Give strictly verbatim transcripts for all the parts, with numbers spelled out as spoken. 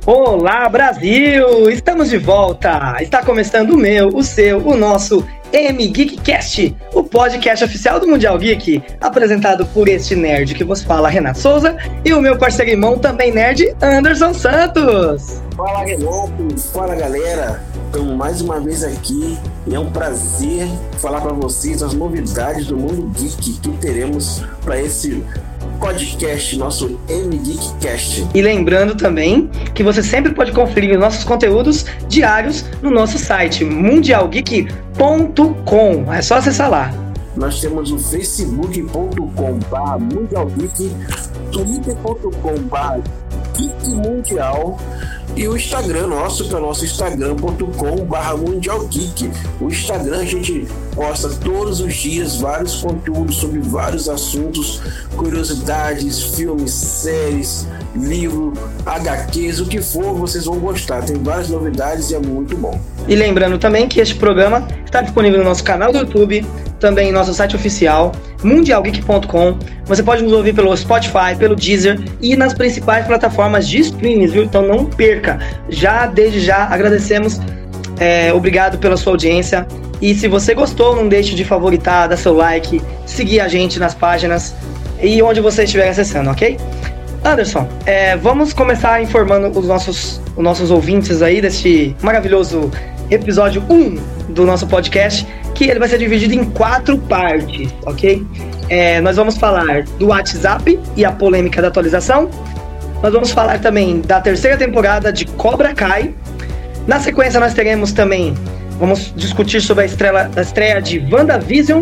Olá, Brasil! Estamos de volta! Está começando o meu, o seu, o nosso M-Geekcast, o podcast oficial do Mundial Geek, apresentado por este nerd que vos fala, Renato Souza, e o meu parceiro irmão, também nerd, Anderson Santos. Fala, Renato! Fala, galera! Estamos mais uma vez aqui e é um prazer falar para vocês as novidades do mundo geek que teremos para esse podcast, nosso M-Geekcast. E lembrando também que você sempre pode conferir os nossos conteúdos diários no nosso site mundial geek ponto com. É só acessar lá. Nós temos o facebook ponto com barra mundial geek, twitter ponto com barra geek mundial e o Instagram nosso, que é o nosso instagram ponto com barra mundial geek. O Instagram a gente posta todos os dias vários conteúdos sobre vários assuntos, curiosidades, filmes, séries, livro, agá quês, o que for, vocês vão gostar. Tem várias novidades e é muito bom. E lembrando também que este programa está disponível no nosso canal do YouTube, também em nosso site oficial, mundial geek ponto com. Você pode nos ouvir pelo Spotify, pelo Deezer e nas principais plataformas de streaming, viu? Então não perca. Já, desde já, agradecemos. É, obrigado pela sua audiência. E se você gostou, não deixe de favoritar, dar seu like, seguir a gente nas páginas e onde você estiver acessando, ok? Anderson, é, vamos começar informando os nossos, os nossos ouvintes aí deste maravilhoso episódio um do nosso podcast, que ele vai ser dividido em quatro partes, ok? É, nós vamos falar do WhatsApp e a polêmica da atualização. Nós vamos falar também da terceira temporada de Cobra Kai. Na sequência nós teremos também, vamos discutir sobre a estreia, a estreia de WandaVision.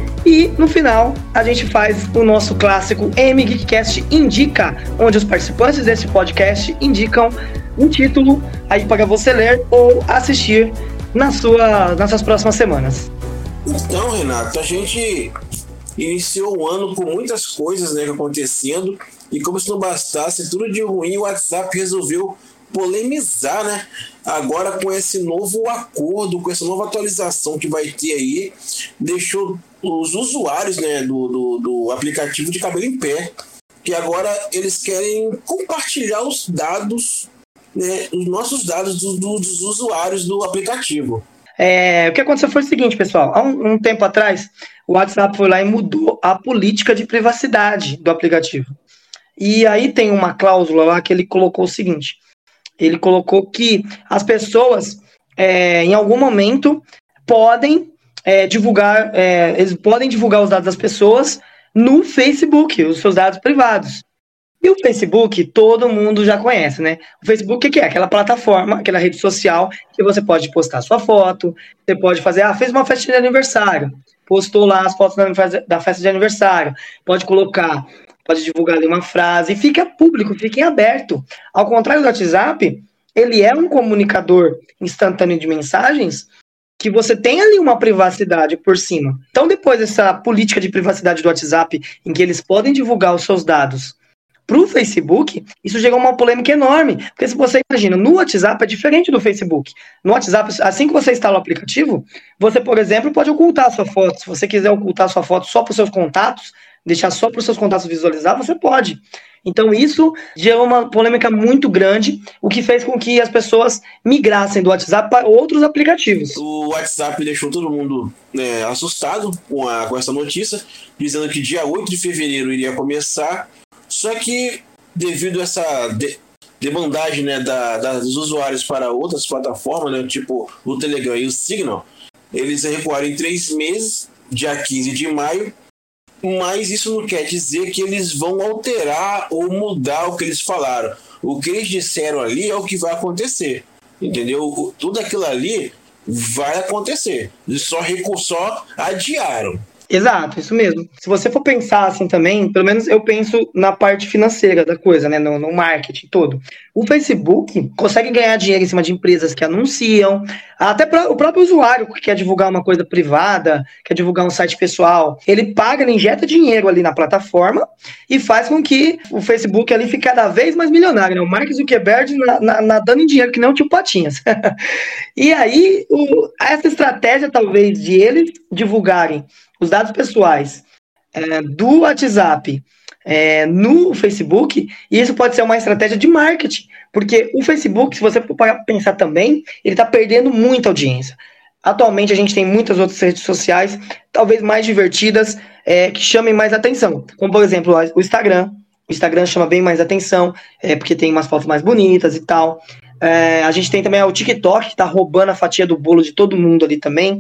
E no final a gente faz o nosso clássico M-Geekcast Indica, onde os participantes desse podcast indicam um título aí para você ler ou assistir na sua, nas suas próximas semanas. Então, Renato, a gente iniciou o ano com muitas coisas, né, acontecendo, e como se não bastasse tudo de ruim, o WhatsApp resolveu polemizar, né? Agora com esse novo acordo, com essa nova atualização que vai ter aí, deixou os usuários, né, do, do, do aplicativo de cabelo em pé, que agora eles querem compartilhar os dados, né, os nossos dados do, do, dos usuários do aplicativo. É, o que aconteceu foi o seguinte, pessoal. Há um, um tempo atrás, o WhatsApp foi lá e mudou a política de privacidade do aplicativo. E aí tem uma cláusula lá que ele colocou o seguinte: ele colocou que as pessoas, é, em algum momento, podem é, divulgar, é, eles podem divulgar os dados das pessoas no Facebook, os seus dados privados. E o Facebook, todo mundo já conhece, né? O Facebook, o que é? Aquela plataforma, aquela rede social que você pode postar sua foto, você pode fazer, ah, fez uma festa de aniversário, postou lá as fotos da festa de aniversário, pode colocar, pode divulgar ali uma frase, e fica público, fica em aberto. Ao contrário do WhatsApp, ele é um comunicador instantâneo de mensagens que você tem ali uma privacidade por cima. Então, depois dessa política de privacidade do WhatsApp, em que eles podem divulgar os seus dados para o Facebook, isso gerou uma polêmica enorme. Porque se você imagina, no WhatsApp é diferente do Facebook. No WhatsApp, assim que você instala o aplicativo, você, por exemplo, pode ocultar a sua foto. Se você quiser ocultar a sua foto só para os seus contatos, deixar só para os seus contatos visualizar, você pode. Então isso gerou uma polêmica muito grande, o que fez com que as pessoas migrassem do WhatsApp para outros aplicativos. O WhatsApp deixou todo mundo, né, assustado com, a, com essa notícia, dizendo que dia oito de fevereiro iria começar. Só que, devido a essa de, demandagem, né, da, da, dos usuários para outras plataformas, né, tipo o Telegram e o Signal, eles recuaram em três meses, dia quinze de maio, mas isso não quer dizer que eles vão alterar ou mudar o que eles falaram. O que eles disseram ali é o que vai acontecer, entendeu? Tudo aquilo ali vai acontecer, eles só, recu- só adiaram. Exato, isso mesmo. Se você for pensar assim também, pelo menos eu penso na parte financeira da coisa, né, no, no marketing todo. O Facebook consegue ganhar dinheiro em cima de empresas que anunciam, até pra, o próprio usuário que quer divulgar uma coisa privada, quer divulgar um site pessoal, ele paga, ele injeta dinheiro ali na plataforma e faz com que o Facebook ali fique cada vez mais milionário, né? O Mark Zuckerberg na, na, nadando em dinheiro que nem o tio Patinhas. E aí, o, essa estratégia talvez de eles divulgarem os dados pessoais é, do WhatsApp é, no Facebook, e isso pode ser uma estratégia de marketing, porque o Facebook, se você for pensar também, ele está perdendo muita audiência. Atualmente a gente tem muitas outras redes sociais, talvez mais divertidas, é, que chamem mais atenção, como por exemplo o Instagram. O Instagram chama bem mais atenção, é, porque tem umas fotos mais bonitas e tal. É, a gente tem também o TikTok, que está roubando a fatia do bolo de todo mundo ali também.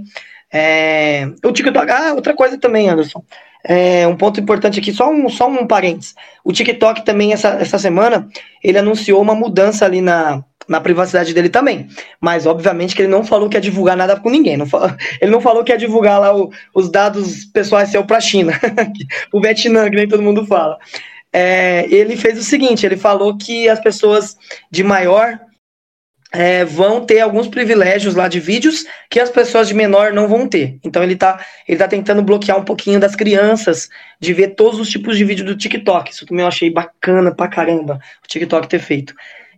É, o TikTok, ah, outra coisa também, Anderson. É, um ponto importante aqui, só um, só um parênteses. O TikTok também, essa, essa semana, ele anunciou uma mudança ali na, na privacidade dele também. Mas, obviamente, que ele não falou que ia divulgar nada com ninguém. Não falou, ele não falou que ia divulgar lá o, os dados pessoais seus para a China. O Vietnã, que nem todo mundo fala. É, ele fez o seguinte, ele falou que as pessoas de maior... É, vão ter alguns privilégios lá de vídeos que as pessoas de menor não vão ter. Então ele tá, ele tá tentando bloquear um pouquinho das crianças de ver todos os tipos de vídeo do TikTok. Isso também eu achei bacana pra caramba o TikTok ter feito.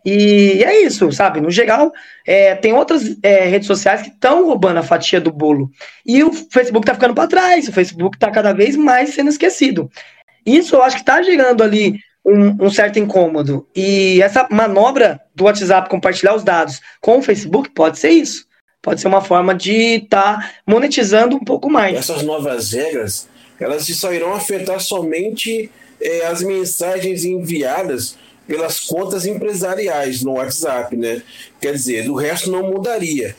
E é isso, sabe? No geral, é, tem outras é, redes sociais que estão roubando a fatia do bolo. E o Facebook tá ficando para trás, o Facebook tá cada vez mais sendo esquecido. Isso eu acho que tá gerando ali Um, um certo incômodo. E essa manobra do WhatsApp compartilhar os dados com o Facebook pode ser isso. Pode ser uma forma de estar tá monetizando um pouco mais. Essas novas regras, elas só irão afetar somente é, as mensagens enviadas pelas contas empresariais no WhatsApp, né? Quer dizer, do resto não mudaria.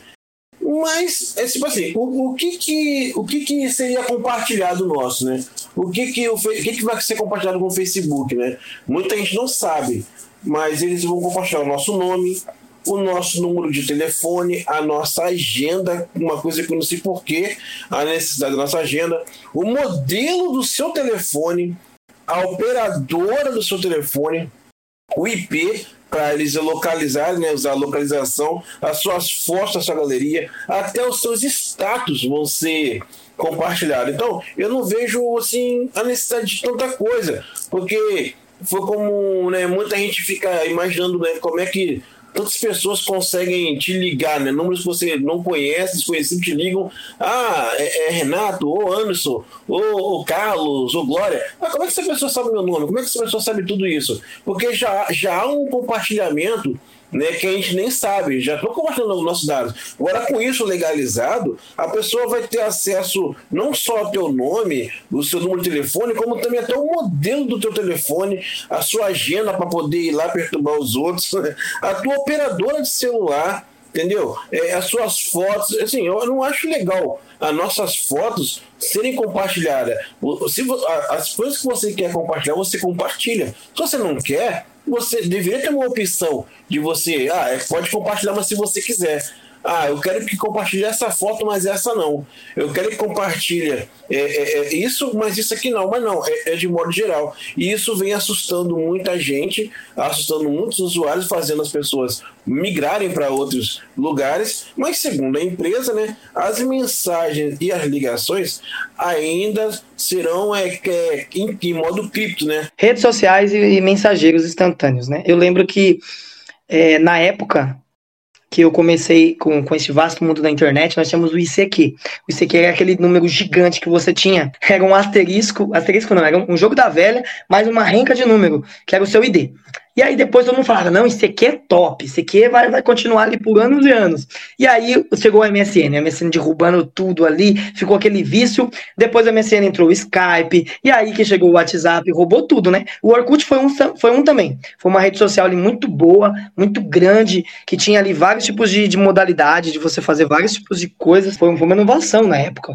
Mas, é tipo assim, o, o, que, que, o que, que seria compartilhado nosso, né? O que que, o, o que que vai ser compartilhado com o Facebook, né? Muita gente não sabe, mas eles vão compartilhar o nosso nome, o nosso número de telefone, a nossa agenda, uma coisa que eu não sei porquê, a necessidade da nossa agenda, o modelo do seu telefone, a operadora do seu telefone, o I P, para eles localizarem, né, usar a localização, as suas fotos da sua galeria, até os seus status vão ser compartilhados. Então, eu não vejo assim a necessidade de tanta coisa, porque foi como, né, muita gente fica imaginando, né, como é que tantas pessoas conseguem te ligar, né? Números que você não conhece, desconhecidos te ligam. Ah, é, é Renato, ou Anderson, ou, ou Carlos, ou Glória. Mas como é que essa pessoa sabe meu nome? Como é que essa pessoa sabe tudo isso? Porque já, já há um compartilhamento, né, que a gente nem sabe, já estou compartilhando os nossos dados. Agora, com isso legalizado, a pessoa vai ter acesso não só ao teu nome, o seu número de telefone, como também até o modelo do teu telefone, a sua agenda para poder ir lá perturbar os outros, a tua operadora de celular, entendeu? É, as suas fotos, assim, eu não acho legal as nossas fotos serem compartilhadas. Se, as coisas que você quer compartilhar, você compartilha. Se você não quer, você deveria ter uma opção de você, ah, pode compartilhar, mas se você quiser. Ah, eu quero que compartilhe essa foto, mas essa não. Eu quero que compartilhe é, é, é isso, mas isso aqui não. Mas não, é, é de modo geral. E isso vem assustando muita gente, assustando muitos usuários, fazendo as pessoas migrarem para outros lugares. Mas segundo a empresa, né, as mensagens e as ligações ainda serão é, é, em, em modo cripto, né? Redes sociais e, e mensageiros instantâneos, né? Eu lembro que é, na época que eu comecei com, com esse vasto mundo da internet, nós tínhamos o I C Q. O I C Q era aquele número gigante que você tinha. Era um asterisco, asterisco não, era um jogo da velha, mais uma renca de número, que era o seu I D. E aí depois todo mundo falava, não, isso aqui é top, isso aqui vai, vai continuar ali por anos e anos. E aí chegou o M S N, o M S N derrubando tudo ali, ficou aquele vício. Depois o M S N entrou o Skype, e aí que chegou o WhatsApp, roubou tudo, né? O Orkut foi um, foi um também. Foi uma rede social ali muito boa, muito grande, que tinha ali vários tipos de, de modalidade, de você fazer vários tipos de coisas. Foi, foi uma inovação na época.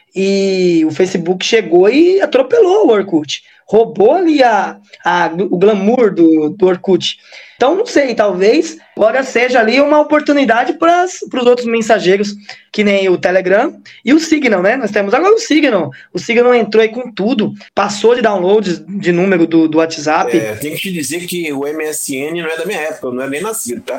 E o Facebook chegou e atropelou o Orkut. Roubou ali a, a, o glamour do, do Orkut. Então, não sei, talvez agora seja ali uma oportunidade para os outros mensageiros, que nem o Telegram e o Signal, né? Nós temos agora o Signal. O Signal entrou aí com tudo, passou de downloads de número do, do WhatsApp. É, tenho que te dizer que o M S N não é da minha época, eu não é nem nascido, tá?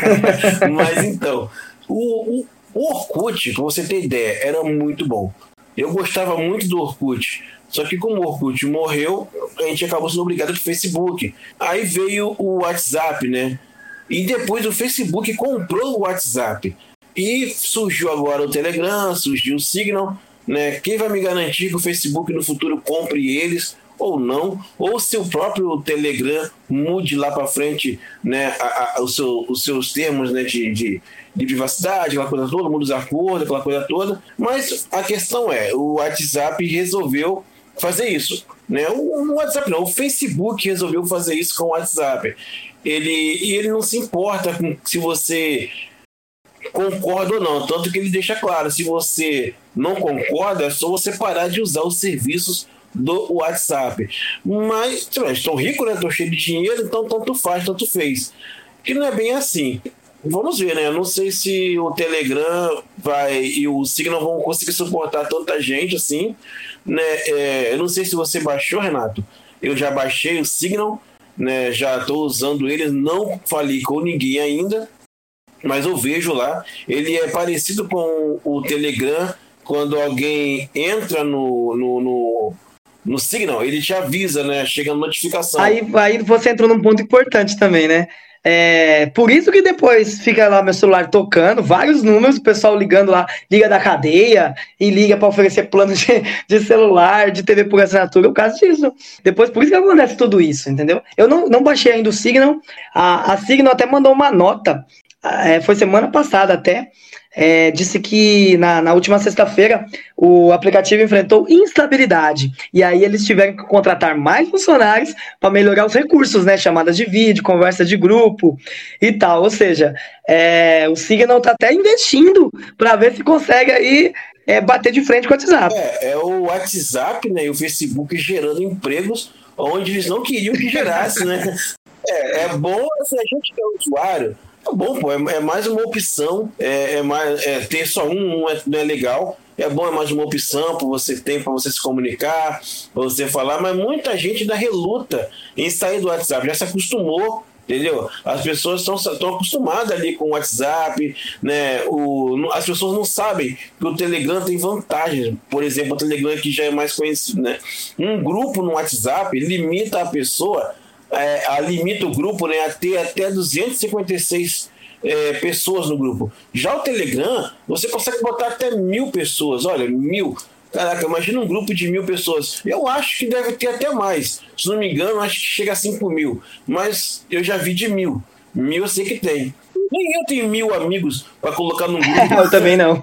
Mas então, o, o, o Orkut, pra você ter ideia, era muito bom. Eu gostava muito do Orkut. Só que como o Orkut morreu, a gente acabou sendo obrigado de Facebook. Aí veio o WhatsApp, né? E depois o Facebook comprou o WhatsApp. E surgiu agora o Telegram, surgiu o Signal, né? Quem vai me garantir que o Facebook no futuro compre eles ou não, ou se o próprio Telegram mude lá para frente, né, a, a, o seu, os seus termos, né, de, de, de privacidade, aquela coisa toda, muda os acordos, aquela coisa toda. Mas a questão é, o WhatsApp resolveu fazer isso, né? O, o WhatsApp não, o Facebook resolveu fazer isso com o WhatsApp. Ele, e ele não se importa com se você concorda ou não, tanto que ele deixa claro, se você não concorda, é só você parar de usar os serviços do WhatsApp. Mas, estão ricos, né? Estão cheios de dinheiro, então tanto faz, tanto fez. E não é bem assim. Vamos ver, né? Eu não sei se o Telegram vai e o Signal vão conseguir suportar tanta gente assim, né? É, eu não sei se você baixou, Renato. Eu já baixei o Signal, né? Já estou usando ele, não falei com ninguém ainda, mas eu vejo lá. Ele é parecido com o Telegram. Quando alguém entra no, no, no, no Signal, ele te avisa, né? Chega a notificação. Aí, aí você entrou num ponto importante também, né? É, por isso que depois fica lá meu celular tocando, vários números, o pessoal ligando lá, liga da cadeia e liga para oferecer plano de, de celular, de T V por assinatura, por causa disso. Depois, por isso que acontece tudo isso, entendeu? Eu não, não baixei ainda o Signal, a, a Signal até mandou uma nota, é, foi semana passada até, É, disse que na, na última sexta-feira o aplicativo enfrentou instabilidade e aí eles tiveram que contratar mais funcionários para melhorar os recursos, né? Chamadas de vídeo, conversa de grupo e tal. Ou seja, é, o Signal está até investindo para ver se consegue aí é, bater de frente com o WhatsApp. É, é o WhatsApp, né, e o Facebook gerando empregos onde eles não queriam que gerasse, né? É, é bom se a gente que é usuário. É bom, pô, é, é mais uma opção, é, é mais, é, ter só um não é, não é legal, é bom, é mais uma opção para você ter, para você se comunicar, para você falar, mas muita gente ainda reluta em sair do WhatsApp, já se acostumou, entendeu? As pessoas estão acostumadas ali com o WhatsApp, né? O, as pessoas não sabem que o Telegram tem vantagens, por exemplo, o Telegram que já é mais conhecido, né? Um grupo no WhatsApp limita a pessoa, É, a, limita o grupo, né, a ter até duzentas e cinquenta e seis é, pessoas no grupo. Já o Telegram, você consegue botar até mil pessoas. Olha, mil. Caraca, imagina um grupo de mil pessoas. Eu acho que deve ter até mais. Se não me engano, acho que chega a cinco mil. Mas eu já vi de mil. Mil eu sei que tem. Nem eu tenho mil amigos para colocar no grupo. Eu também não.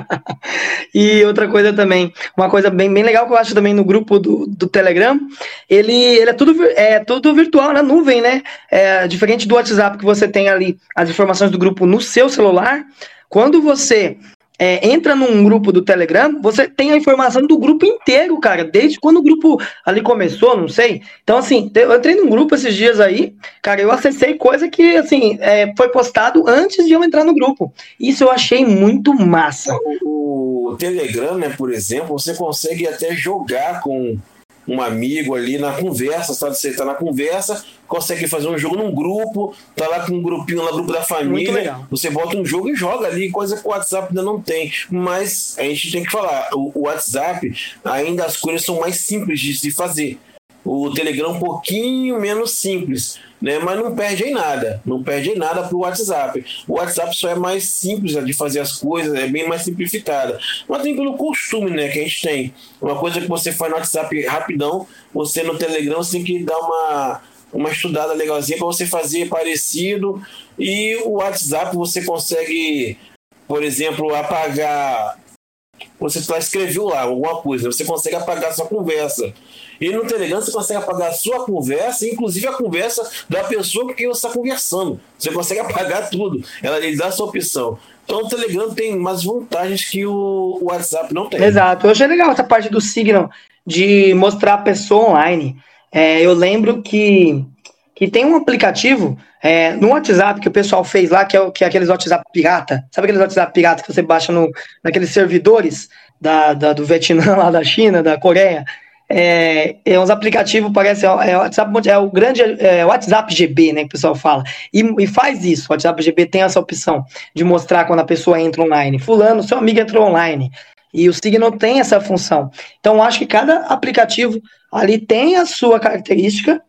E outra coisa também, uma coisa bem, bem legal que eu acho também no grupo do, do Telegram, ele, ele é, tudo, é tudo virtual na nuvem, né? É, diferente do WhatsApp que você tem ali as informações do grupo no seu celular, quando você é, entra num grupo do Telegram, você tem a informação do grupo inteiro, cara, desde quando o grupo ali começou, não sei. Então, assim, eu entrei num grupo esses dias aí, cara, eu acessei coisa que, assim, é, foi postado antes de eu entrar no grupo. Isso eu achei muito massa. O, o Telegram, né, por exemplo, você consegue até jogar com um amigo ali na conversa, sabe? Você tá na conversa, consegue fazer um jogo num grupo, tá lá com um grupinho lá, grupo da família, você bota um jogo e joga ali, coisa que o WhatsApp ainda não tem. Mas a gente tem que falar, o, o WhatsApp, ainda as coisas são mais simples de se fazer. O Telegram é um pouquinho menos simples, né? Mas não perde em nada, não perde em nada para o WhatsApp. O WhatsApp só é mais simples de fazer as coisas, é bem mais simplificada. Mas tem pelo costume, né, que a gente tem. Uma coisa que você faz no WhatsApp rapidão, você no Telegram você tem que dar uma, uma estudada legalzinha para você fazer parecido. E o WhatsApp você consegue, por exemplo, apagar. Você só escreveu lá alguma coisa, você consegue apagar a sua conversa. E no Telegram você consegue apagar a sua conversa, inclusive a conversa da pessoa com quem você está conversando. Você consegue apagar tudo. Ela lhe dá essa opção. Então o Telegram tem mais vantagens que o WhatsApp não tem. Exato. Eu achei legal essa parte do Signal de mostrar a pessoa online. É, eu lembro que, que tem um aplicativo é, no WhatsApp que o pessoal fez lá, que é, que é aqueles WhatsApp pirata. Sabe aqueles WhatsApp pirata que você baixa no, naqueles servidores da, da, do Vietnã, lá da China, da Coreia? É, é uns aplicativos, parece, é, WhatsApp, é o grande é, WhatsApp G B, né, que o pessoal fala, e, e faz isso, o WhatsApp G B tem essa opção de mostrar quando a pessoa entra online, fulano, seu amigo entrou online, e o Signal tem essa função. Então, acho que cada aplicativo ali tem a sua característica,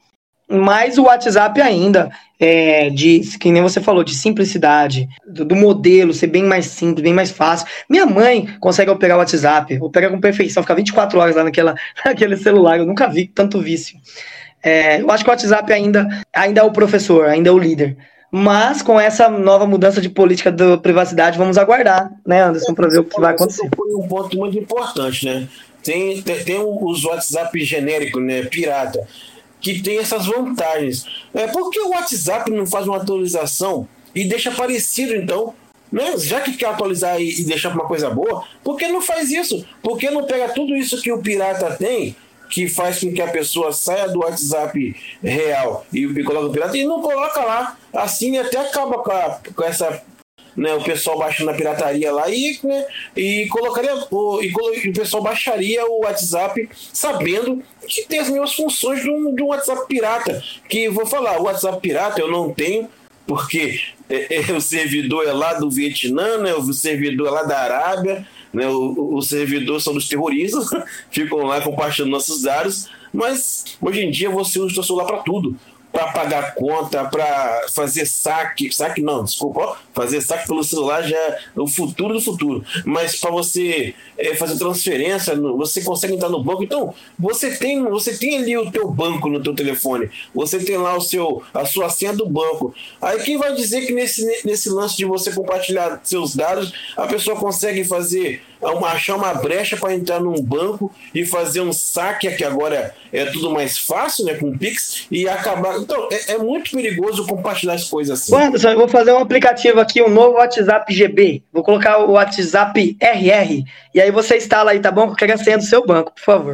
Mas o WhatsApp ainda, é, de, que nem você falou, de simplicidade, do, do modelo ser bem mais simples, bem mais fácil. Minha mãe consegue operar o WhatsApp, opera com perfeição, fica vinte e quatro horas lá naquela, naquele celular, eu nunca vi tanto vício. É, eu acho que o WhatsApp ainda, ainda é o professor, ainda é o líder. Mas com essa nova mudança de política da privacidade, vamos aguardar, né, Anderson, para ver o que vai acontecer. Foi um ponto muito importante, né? Tem, tem, tem os WhatsApp genéricos, né, pirata, que tem essas vantagens. É, por que o WhatsApp não faz uma atualização e deixa parecido, então? Né? Já que quer atualizar e, e deixar uma coisa boa, por que não faz isso? Por que não pega tudo isso que o pirata tem, que faz com que a pessoa saia do WhatsApp real e, e coloca o pirata, e não coloca lá? Assim até acaba com, a, com essa... Né, o pessoal baixando a pirataria lá e, né, e colocaria o, e, e o pessoal baixaria o WhatsApp sabendo que tem as mesmas funções de um, de um WhatsApp pirata. Que vou falar, o WhatsApp pirata eu não tenho, porque é, é, o servidor é lá do Vietnã, né, o servidor é lá da Arábia, né, o, o servidor são dos terroristas, ficam lá compartilhando nossos dados, mas hoje em dia você usa o seu celular para tudo. Para pagar conta, para fazer saque, saque não, desculpa, fazer saque pelo celular já é o futuro do futuro, mas para você é, fazer transferência, você consegue entrar no banco, então você tem, você tem ali o teu banco no teu telefone, você tem lá o seu, a sua senha do banco, aí quem vai dizer que nesse, nesse lance de você compartilhar seus dados, a pessoa consegue fazer, uma, achar uma brecha para entrar num banco e fazer um saque, que agora é tudo mais fácil, né, com o Pix, e acabar. Então, é, é muito perigoso compartilhar as coisas assim. Anderson, eu vou fazer um aplicativo aqui, um novo WhatsApp G B. Vou colocar o WhatsApp R R, e aí você instala aí, tá bom? Eu quero a senha do seu banco, por favor.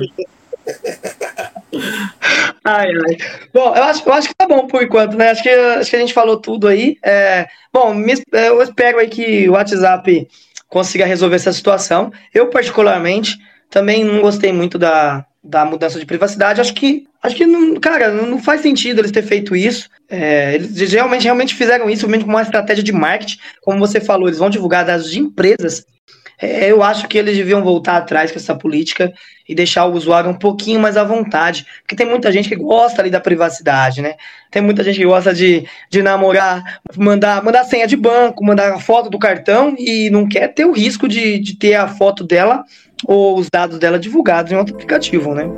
Ai, ai. Bom, eu acho, eu acho que tá bom por enquanto, né? Acho que, acho que a gente falou tudo aí. É, bom, me, eu espero aí que o WhatsApp consiga resolver essa situação. Eu, particularmente, também não gostei muito da, da mudança de privacidade. Acho que, acho que não, cara, não faz sentido eles terem feito isso. É, eles realmente, realmente fizeram isso mesmo como uma estratégia de marketing. Como você falou, eles vão divulgar dados de empresas. É, eu acho que eles deviam voltar atrás com essa política e deixar o usuário um pouquinho mais à vontade, porque tem muita gente que gosta ali da privacidade, né? Tem muita gente que gosta de, de namorar, mandar, mandar senha de banco, mandar a foto do cartão e não quer ter o risco de, de ter a foto dela ou os dados dela divulgados em outro aplicativo, né?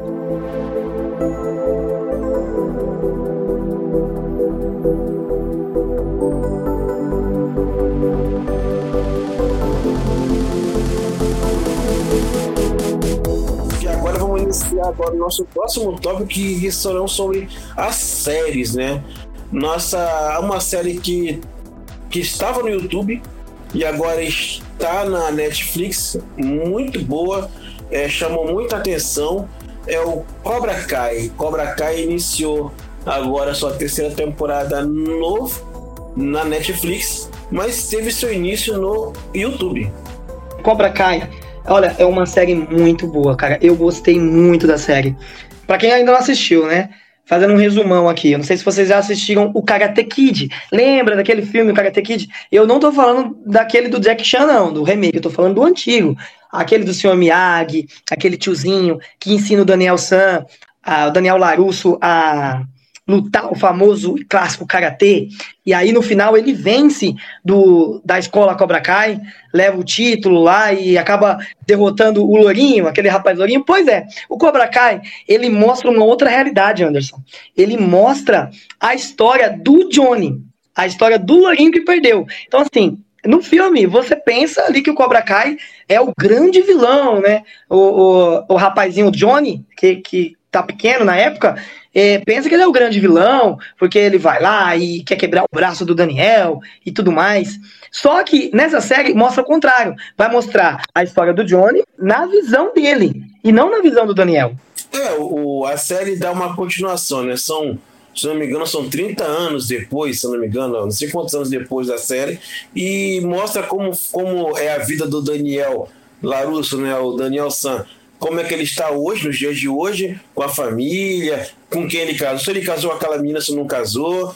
Iniciar agora o nosso próximo tópico, que serão sobre as séries, né? Nossa, uma série que, que estava no YouTube e agora está na Netflix, muito boa, é, chamou muita atenção, é o Cobra Kai. Cobra Kai iniciou agora sua terceira temporada no, na Netflix, mas teve seu início no YouTube. Cobra Kai, olha, é uma série muito boa, cara. Eu gostei muito da série. Pra quem ainda não assistiu, né? Fazendo um resumão aqui. Eu não sei se vocês já assistiram o Karate Kid. Lembra daquele filme, o Karate Kid? Eu não tô falando daquele do Jack Chan, não, do remake. Eu tô falando do antigo. Aquele do senhor Miyagi, aquele tiozinho que ensina o Daniel San, a, o Daniel LaRusso a lutar o famoso e clássico karatê, e aí no final ele vence do, da escola Cobra Kai, leva o título lá e acaba derrotando o Lourinho, aquele rapaz Lourinho. Pois é, o Cobra Kai, ele mostra uma outra realidade, Anderson. Ele mostra a história do Johnny, a história do Lourinho que perdeu. Então assim, no filme, você pensa ali que o Cobra Kai é o grande vilão, né? O, o, o rapazinho Johnny, que, que tá pequeno na época, é, pensa que ele é o grande vilão, porque ele vai lá e quer quebrar o braço do Daniel e tudo mais. Só que nessa série mostra o contrário. Vai mostrar a história do Johnny na visão dele, e não na visão do Daniel. É, o, a série dá uma continuação, né? São, se não me engano, são trinta anos depois, se não me engano, não sei quantos anos depois da série, e mostra como, como é a vida do Daniel LaRusso, né? O Daniel San. Como é que ele está hoje, nos dias de hoje, com a família, com quem ele casou, se ele casou com aquela menina, se não casou,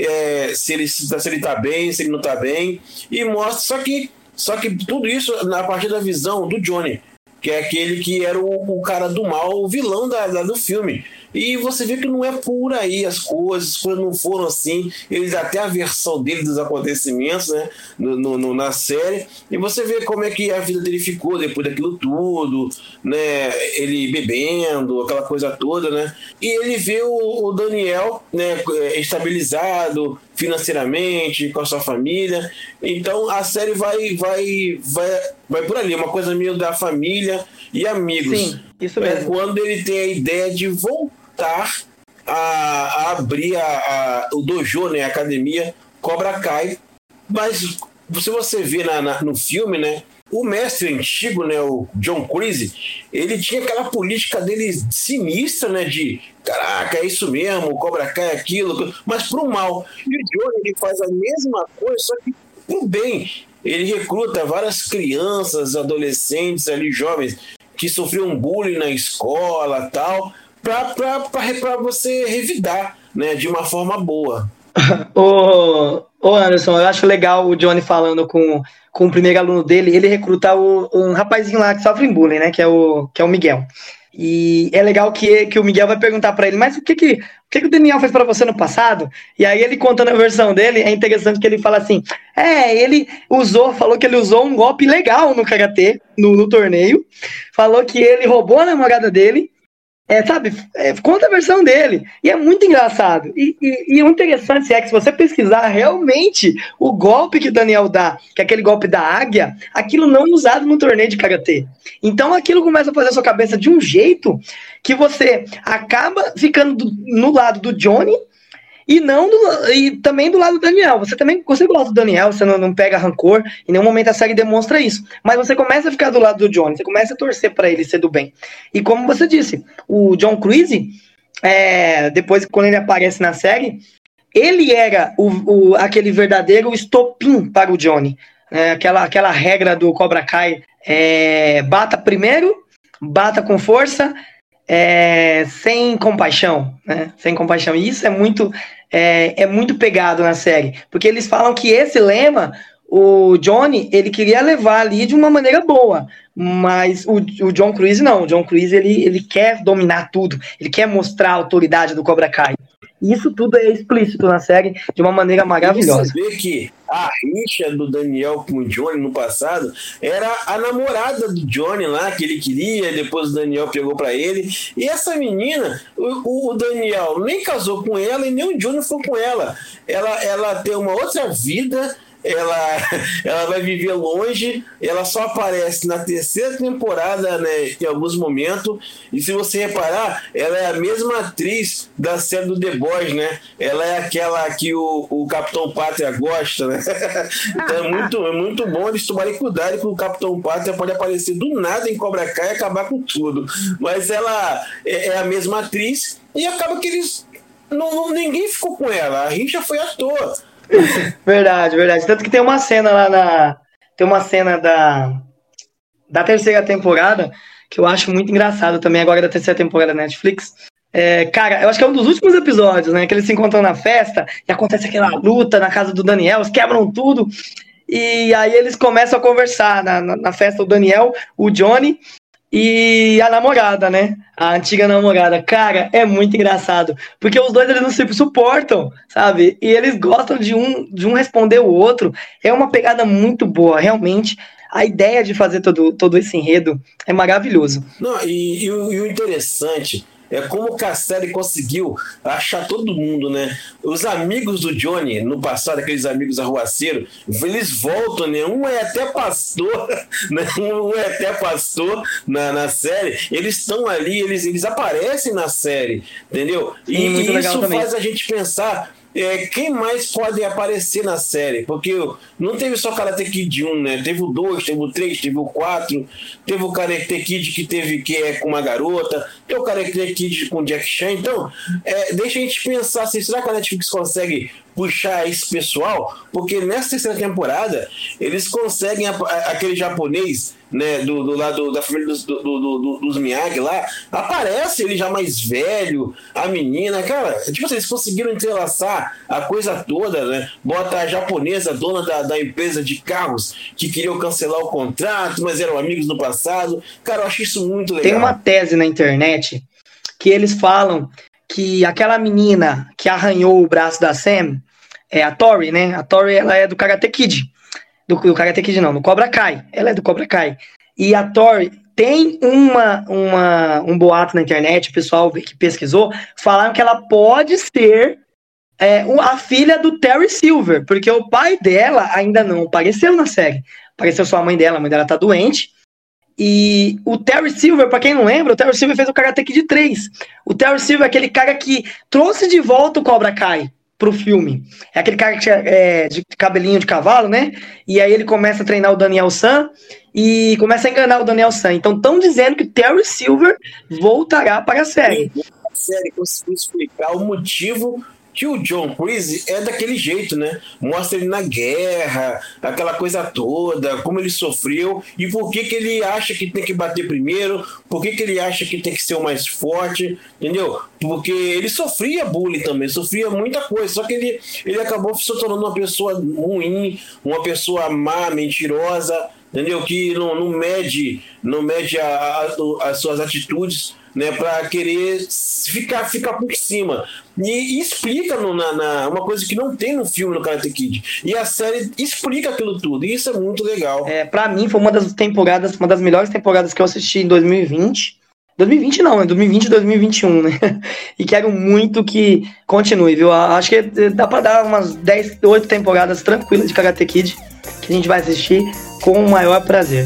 é, se ele se ele tá bem, se ele não tá bem, e mostra, só que, só que tudo isso a partir da visão do Johnny, que é aquele que era o, o cara do mal, o vilão da, da, do filme. E você vê que não é por aí as coisas, as coisas não foram assim. Eles até a versão dele dos acontecimentos, né, no, no, na série. E você vê como é que a vida dele ficou depois daquilo tudo, né? Ele bebendo, aquela coisa toda, né? E ele vê o, o Daniel, né, estabilizado financeiramente, com a sua família. Então a série vai, vai, vai, vai por ali, uma coisa meio da família e amigos. Sim, isso mesmo. É quando ele tem a ideia de voltar a, a abrir a, a, o dojo, né, a academia Cobra Kai. Mas se você vê na, na, no filme, né, o mestre antigo, né, o John Kreese, ele tinha aquela política dele sinistra, né, de caraca, é isso mesmo, o Cobra Kai é aquilo, mas pro mal. E o John, ele faz a mesma coisa, só que pro bem. Ele recruta várias crianças, adolescentes ali, jovens, que sofriam bullying na escola e tal, para você revidar, né, de uma forma boa. Ô, ô Anderson, eu acho legal o Johnny falando com, com o primeiro aluno dele, ele recrutar o, um rapazinho lá que sofre bullying, né, que é o, que é o Miguel. E é legal que, que o Miguel vai perguntar para ele, mas o que que, o que que o Daniel fez para você no passado? E aí ele contando a versão dele, é interessante que ele fala assim, é, ele usou, falou que ele usou um golpe legal no karatê, no, no torneio, falou que ele roubou a namorada dele, é, sabe, é, conta a versão dele, e é muito engraçado, e, e, e o interessante é que se você pesquisar realmente o golpe que o Daniel dá, que é aquele golpe da águia, aquilo não é usado no torneio de karatê, então aquilo começa a fazer a sua cabeça de um jeito que você acaba ficando do, no lado do Johnny, e não do, e também do lado do Daniel. Você também você gosta do Daniel, você não, não pega rancor, em nenhum momento a série demonstra isso. Mas você começa a ficar do lado do Johnny, você começa a torcer para ele ser do bem. E como você disse, o John Kreese, é, depois quando ele aparece na série, ele era o, o, aquele verdadeiro estopim para o Johnny. É, aquela, aquela regra do Cobra Kai, é, bata primeiro, bata com força, é, sem compaixão, né? Sem compaixão. E isso é muito, é, é muito pegado na série, porque eles falam que esse lema, o Johnny, ele queria levar ali de uma maneira boa, mas o, o John Kreese não. O John Kreese, ele, ele quer dominar tudo, ele quer mostrar a autoridade do Cobra Kai. E isso tudo é explícito na série de uma maneira maravilhosa. E você vê que a rixa do Daniel com o Johnny no passado era a namorada do Johnny lá, que ele queria, depois o Daniel pegou pra ele. E essa menina, o, o Daniel nem casou com ela e nem o Johnny foi com ela. Ela, ela tem uma outra vida. Ela, ela vai viver longe, ela só aparece na terceira temporada, né, em alguns momentos, e se você reparar, ela é a mesma atriz da série do The Boys, né? Ela é aquela que o, o Capitão Pátria gosta, né? Então é muito, é muito bom eles tomarem cuidado, que o Capitão Pátria pode aparecer do nada em Cobra Kai e acabar com tudo, mas ela é, é a mesma atriz, e acaba que eles não, não, ninguém ficou com ela, a rixa foi à toa. Verdade, verdade. Tanto que tem uma cena lá na. Tem uma cena da. Da terceira temporada que eu acho muito engraçado também, agora da terceira temporada da Netflix. É, cara, eu acho que é um dos últimos episódios, né? Que eles se encontram na festa e acontece aquela luta na casa do Daniel, eles quebram tudo. E aí eles começam a conversar na, na, na festa, o Daniel, o Johnny e a namorada, né? A antiga namorada. Cara, é muito engraçado. Porque os dois, eles não se suportam, sabe? E eles gostam de um, de um responder o outro. É uma pegada muito boa, realmente. A ideia de fazer todo, todo esse enredo é maravilhoso. Não, e, e, o, e o interessante é como que a série conseguiu achar todo mundo, né? Os amigos do Johnny, no passado, aqueles amigos arruaceiros, eles voltam, né? Um é até pastor, né? Um é até pastor na, na série. Eles estão ali, eles, eles aparecem na série, entendeu? Sim, e muito e legal isso também. faz a gente pensar é, quem mais pode aparecer na série, porque não teve só Karate Kid um, né? Teve o dois, teve o três, teve o quatro, teve o Karate Kid que teve que é com uma garota, tem o Karate Kid com Jack Chan. Então é, deixa a gente pensar assim, será que a Netflix consegue puxar esse pessoal? Porque nessa terceira temporada eles conseguem a, a, aquele japonês, né, do, do lado da família dos, do, do, do, dos Miyagi lá, aparece ele já mais velho, a menina, cara, tipo assim, eles conseguiram entrelaçar a coisa toda, né? Bota a japonesa, dona da, da empresa de carros, que queriam cancelar o contrato, mas eram amigos no passado. Cara, eu acho isso muito legal. Tem uma tese na internet que eles falam que aquela menina que arranhou o braço da Sam, é a Tori, né? A Tori, ela é do Karate Kid. Do, do Karate Kid não, do Cobra Kai. Ela é do Cobra Kai. E a Tori tem uma, uma, um boato na internet, o pessoal que pesquisou, falaram que ela pode ser é, a filha do Terry Silver, porque o pai dela ainda não apareceu na série. Apareceu só a mãe dela, a mãe dela tá doente. E o Terry Silver, pra quem não lembra, o Terry Silver fez o Karate Kid três. O Terry Silver é aquele cara que trouxe de volta o Cobra Kai pro filme. É aquele cara que tinha é, de cabelinho de cavalo, né? E aí ele começa a treinar o Daniel San e começa a enganar o Daniel San. Então estão dizendo que Terry Silver voltará para a série. A série conseguiu explicar o motivo que o John Kreese é daquele jeito, né? Mostra ele na guerra, aquela coisa toda, como ele sofreu e por que que ele acha que tem que bater primeiro, por que que ele acha que tem que ser o mais forte, entendeu? Porque ele sofria bullying também, sofria muita coisa, só que ele, ele acabou se tornando uma pessoa ruim, uma pessoa má, mentirosa, entendeu? Que não, não mede, não mede a, a, as suas atitudes, né, para querer ficar, ficar por cima. E, e explica no, na, na, uma coisa que não tem no filme do Karate Kid. E a série explica aquilo tudo. E isso é muito legal. É, pra mim, foi uma das temporadas, uma das melhores temporadas que eu assisti em dois mil e vinte. dois mil e vinte não, é dois mil e vinte e dois mil e vinte e um, né? E quero muito que continue, viu? Acho que dá pra dar umas dez, oito temporadas tranquilas de Karate Kid que a gente vai assistir com o maior prazer.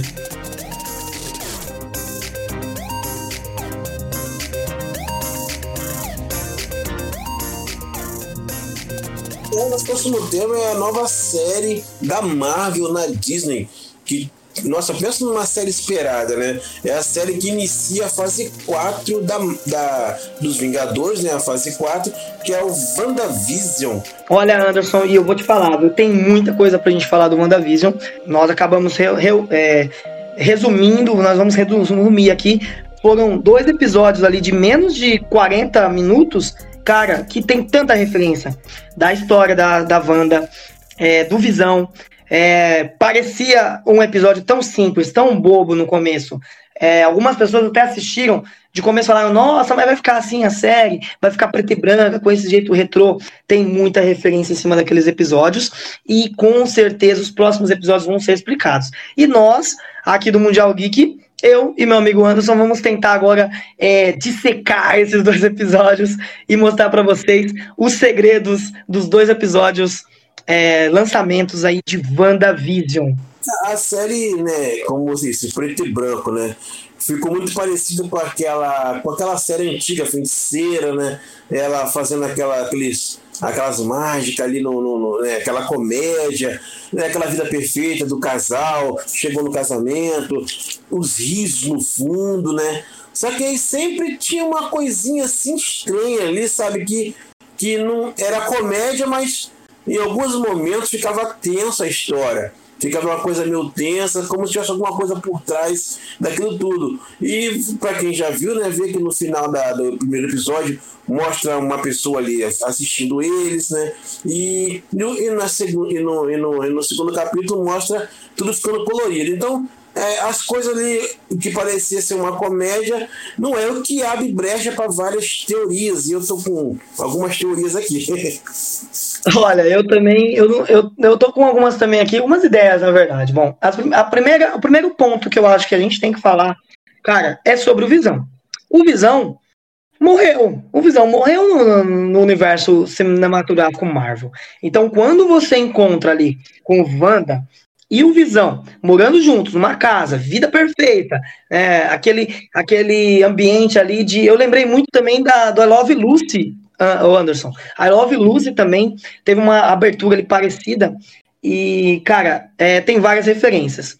O nosso próximo tema é a nova série da Marvel na Disney, que, nossa, pensa numa série esperada, né? É a série que inicia a fase quatro da, da, dos Vingadores, né? A fase quatro, que é o WandaVision. Olha, Anderson, e eu vou te falar, viu? Tem muita coisa pra gente falar do WandaVision. Nós acabamos re, re, é, resumindo, nós vamos resumir aqui. Foram dois episódios ali de menos de quarenta minutos, cara, que tem tanta referência da história da, da Wanda, é, do Visão. É, parecia um episódio tão simples, tão bobo no começo. É, algumas pessoas até assistiram de começo, falaram: nossa, mas vai ficar assim a série, vai ficar preta e branca, com esse jeito retrô. Tem muita referência em cima daqueles episódios e com certeza os próximos episódios vão ser explicados. E nós, aqui do Mundial Geek, eu e meu amigo Anderson vamos tentar agora é, dissecar esses dois episódios e mostrar para vocês os segredos dos dois episódios, é, lançamentos aí de WandaVision. A série, né, como você disse, preto e branco, né, ficou muito parecido com aquela, com aquela série antiga, Feiticeira, né, ela fazendo aquela, aqueles, aquelas mágicas ali, no, no, no, né, aquela comédia, né, aquela vida perfeita do casal, chegou no casamento, os risos no fundo, né, só que aí sempre tinha uma coisinha assim estranha ali, sabe, que, que não era comédia, mas em alguns momentos ficava tensa a história. Ficava uma coisa meio tensa, como se tivesse alguma coisa por trás daquilo tudo. E para quem já viu, né, vê que no final da, do primeiro episódio mostra uma pessoa ali assistindo eles, né? E, e, na segu, e, no, e, no, e no segundo capítulo mostra tudo ficando colorido. Então, é, as coisas ali que parecia ser uma comédia não é o que abre brecha para várias teorias. E eu tô com algumas teorias aqui. Olha, eu também, eu, eu, eu tô com algumas também aqui, algumas ideias, na verdade. Bom, a, a primeira, o primeiro ponto que eu acho que a gente tem que falar, cara, é sobre o Visão. O Visão morreu. O Visão morreu no, no universo cinematográfico Marvel. Então, quando você encontra ali com o Wanda e o Visão morando juntos numa casa, vida perfeita, é, aquele, aquele ambiente ali de... Eu lembrei muito também da, do I Love Lucy, uh, Anderson. I Love Lucy também teve uma abertura ali parecida e, cara, é, tem várias referências.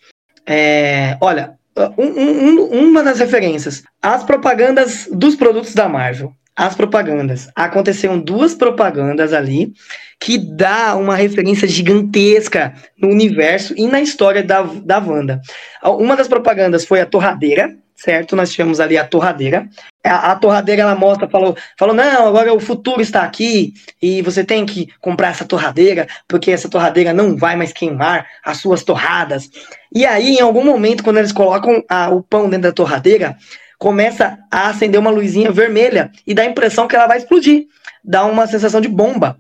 É, olha, um, um, uma das referências, as propagandas dos produtos da Marvel. As propagandas. Aconteceram duas propagandas ali que dá uma referência gigantesca no universo e na história da, da Wanda. Uma das propagandas foi a torradeira, certo? Nós tivemos ali a torradeira. A, a torradeira, ela mostra, falou, falou, não, agora o futuro está aqui e você tem que comprar essa torradeira porque essa torradeira não vai mais queimar as suas torradas. E aí, em algum momento, quando eles colocam a, o pão dentro da torradeira, começa a acender uma luzinha vermelha e dá a impressão que ela vai explodir, dá uma sensação de bomba.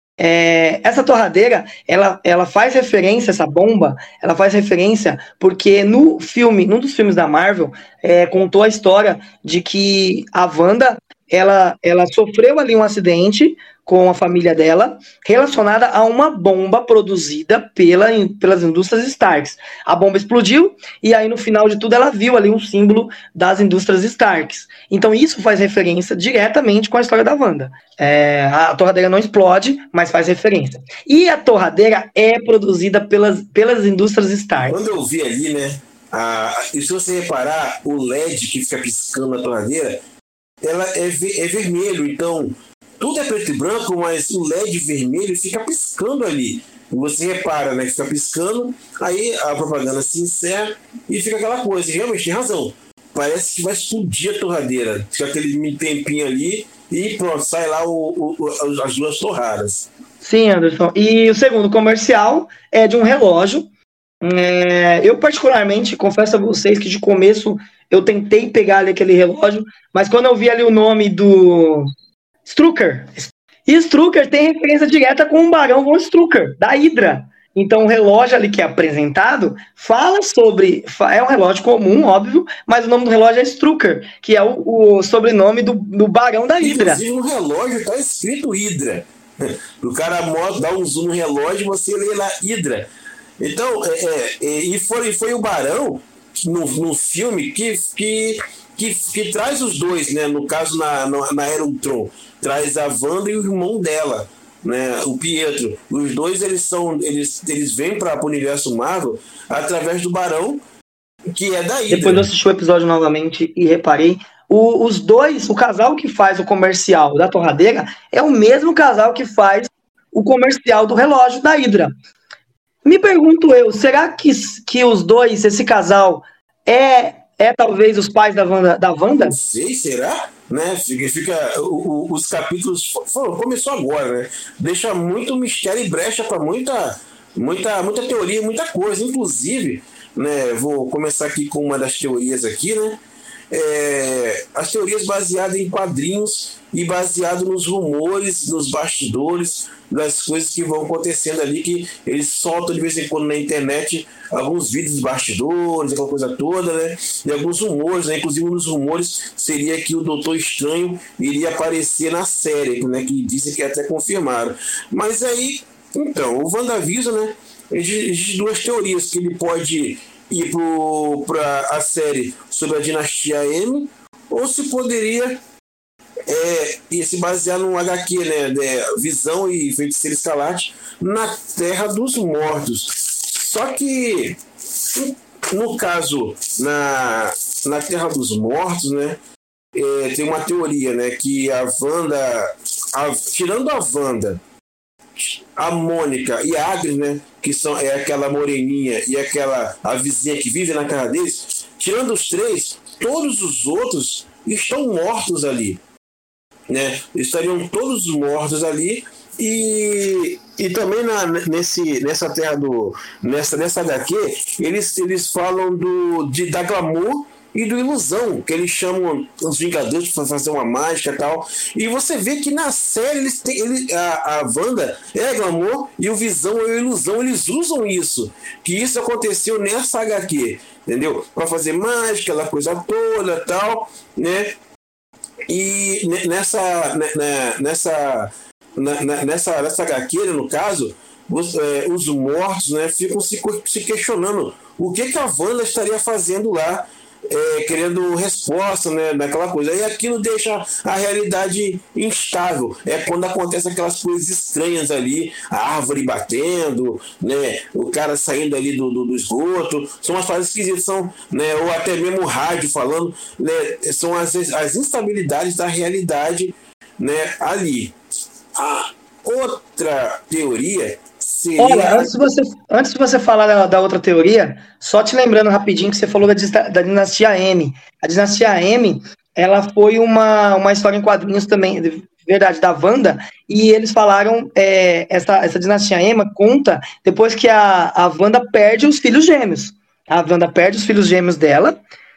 É, essa torradeira, ela, ela faz referência, essa bomba, ela faz referência porque no filme, num dos filmes da Marvel, é, contou a história de que a Wanda, ela, ela sofreu ali um acidente com a família dela, relacionada a uma bomba produzida pela, pelas indústrias Starks. A bomba explodiu, e aí no final de tudo ela viu ali um símbolo das indústrias Starks. Então isso faz referência diretamente com a história da Wanda. É, a torradeira não explode, mas faz referência. E a torradeira é produzida pelas, pelas indústrias Stark. Quando eu vi ali, né, a, e se você reparar, o L E D que fica piscando na torradeira, ela é, ve, é vermelho, então tudo é preto e branco, mas o L E D vermelho fica piscando ali. Você repara, né, que fica piscando, aí a propaganda se encerra e fica aquela coisa. E realmente tem razão. Parece que vai explodir a torradeira. Fica aquele tempinho ali e pronto, sai lá o, o, as duas torradas. Sim, Anderson. E o segundo comercial é de um relógio. É, eu particularmente confesso a vocês que de começo eu tentei pegar ali aquele relógio, mas quando eu vi ali o nome do Strucker, e Strucker tem referência direta com o Barão von Strucker, da Hydra. Então o relógio ali que é apresentado fala sobre, é um relógio comum, óbvio, mas o nome do relógio é Strucker, que é o, o sobrenome do, do Barão da Hydra. Inclusive no relógio está escrito Hydra. O cara dá um zoom no relógio e você lê lá Hydra. Então, é, é, e, foi, e foi o Barão no, no filme que, que, que, que traz os dois, né? No caso, na, na, na Era Ultron, traz a Wanda e o irmão dela, né? O Pietro. Os dois, eles, são, eles, eles vêm para o universo Marvel através do Barão, que é da Hydra. Depois eu assisti o episódio novamente e reparei, o, os dois, o casal que faz o comercial da torradeira é o mesmo casal que faz o comercial do relógio da Hydra. Me pergunto eu, será que, que os dois, esse casal, é, é talvez os pais da Wanda? Da Wanda? Não sei, será? Né? Fica, fica, o, o, os capítulos... Foram, começou agora, né? Deixa muito mistério e brecha para muita, muita, muita teoria, muita coisa. Inclusive, né, vou começar aqui com uma das teorias aqui, né? É, as teorias baseadas em quadrinhos e baseado nos rumores, nos bastidores, das coisas que vão acontecendo ali, que eles soltam de vez em quando na internet alguns vídeos dos bastidores, aquela coisa toda, né? E alguns rumores, né? Inclusive um dos rumores seria que o Doutor Estranho iria aparecer na série, né? Que dizem que até confirmaram. Mas aí, então, o WandaVision, né? Existem duas teorias, que ele pode ir para a série sobre a dinastia M, ou se poderia é, e se basear num H Q, né, de Visão e Feiticeiro Escarlate na Terra dos Mortos. Só que no caso na, na Terra dos Mortos, né, é, tem uma teoria, né, que a Wanda, a, tirando a Wanda, a Mônica e a Agnes, né, que são, é aquela moreninha e aquela a vizinha que vive na casa deles, tirando os três, todos os outros estão mortos ali, né? Estariam todos mortos ali. E, e também na, nesse, nessa terra do nessa, nessa H Q eles, eles falam do, de, da Glamour e do Ilusão, que eles chamam os Vingadores para fazer uma mágica e tal. E você vê que na série eles têm, ele, a, a Wanda é a Glamour e o Visão é a Ilusão. Eles usam isso, que isso aconteceu nessa H Q, entendeu? Para fazer mágica, aquela coisa toda tal, né? E nessa nessa nessa nessa, nessa H Q, no caso, os, é, os mortos, né, ficam se, se questionando o que, que a Wanda estaria fazendo lá, é, querendo resposta, né, daquela coisa. E aquilo deixa a realidade instável. É quando acontecem aquelas coisas estranhas ali, a árvore batendo, né, o cara saindo ali do, do, do esgoto. São umas coisas esquisitas, são, né, ou até mesmo o rádio falando, né, são as, as instabilidades da realidade, né, ali. A outra teoria seria... Olha, antes de você, antes de você falar da, da outra teoria, só te lembrando rapidinho que você falou da, da dinastia M. A dinastia M, ela foi uma, uma história em quadrinhos também, de verdade, da Wanda, e eles falaram, é, essa, essa dinastia M conta depois que a, a Wanda perde os filhos gêmeos. A Wanda perde os filhos gêmeos dela,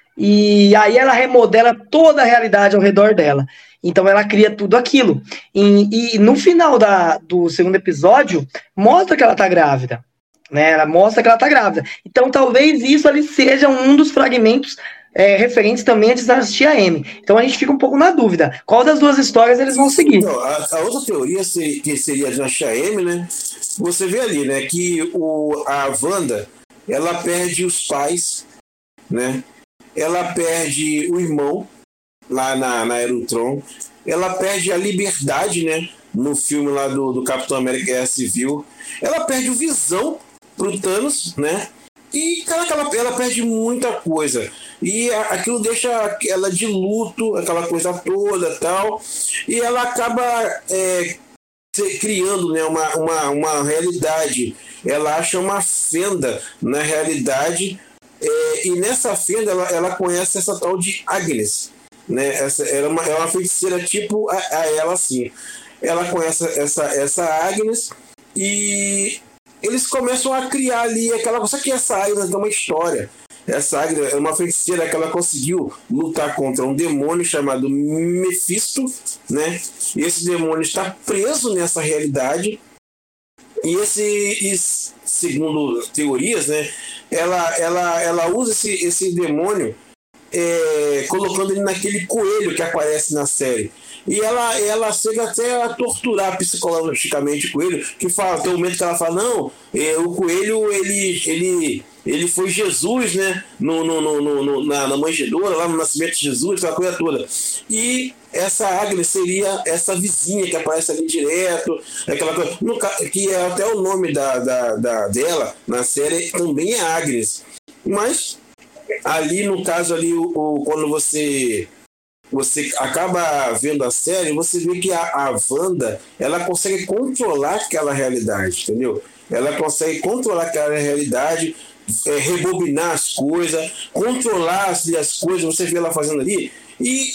e aí ela remodela toda a realidade ao redor dela. Então ela cria tudo aquilo. E, e no final da, do segundo episódio, mostra que ela tá grávida. Né? Ela mostra que ela tá grávida. Então talvez isso ali seja um dos fragmentos é, referentes também a Dinastia M. Então a gente fica um pouco na dúvida. Qual das duas histórias eles vão seguir? Não, a, a outra teoria seria, que seria a Dinastia M, né? Você vê ali, né, que o, a Wanda, ela perde os pais, né? Ela perde o irmão lá na, na Era Ultron. Ela perde a liberdade, né? No filme lá do, do Capitão América Guerra Civil. Ela perde o Visão pro Thanos, né? E, caraca, ela, ela perde muita coisa. E a, aquilo deixa ela de luto, aquela coisa toda tal. E ela acaba é, criando, né, uma, uma, uma realidade. Ela acha uma fenda na realidade. É, e nessa fenda ela, ela conhece essa tal de Agnes. Né? Essa, ela é uma, é uma feiticeira tipo a, a ela, assim. Ela conhece essa, essa Agnes e eles começam a criar ali aquela coisa. Só que essa Agnes tem uma história. Essa Agnes é uma feiticeira que ela conseguiu lutar contra um demônio chamado Mephisto, né? E esse demônio está preso nessa realidade. E esse, e, segundo teorias, né? Ela, ela, ela usa esse, esse demônio é, colocando ele naquele coelho que aparece na série. E ela, ela chega até a torturar psicologicamente o coelho, que fala, tem um momento que ela fala, não, é, o coelho, ele, ele, ele foi Jesus, né, no, no, no, no, na, na manjedoura, lá no nascimento de Jesus, aquela coisa toda. E essa Agnes seria essa vizinha que aparece ali direto, aquela coisa, no, que é até o nome da, da, da, dela na série, também é Agnes. Mas ali, no caso ali, o, o, quando você... você acaba vendo a série, você vê que a, a Wanda, ela consegue controlar aquela realidade, entendeu? Ela consegue controlar aquela realidade, é, rebobinar as coisas, controlar as, as coisas, você vê ela fazendo ali, e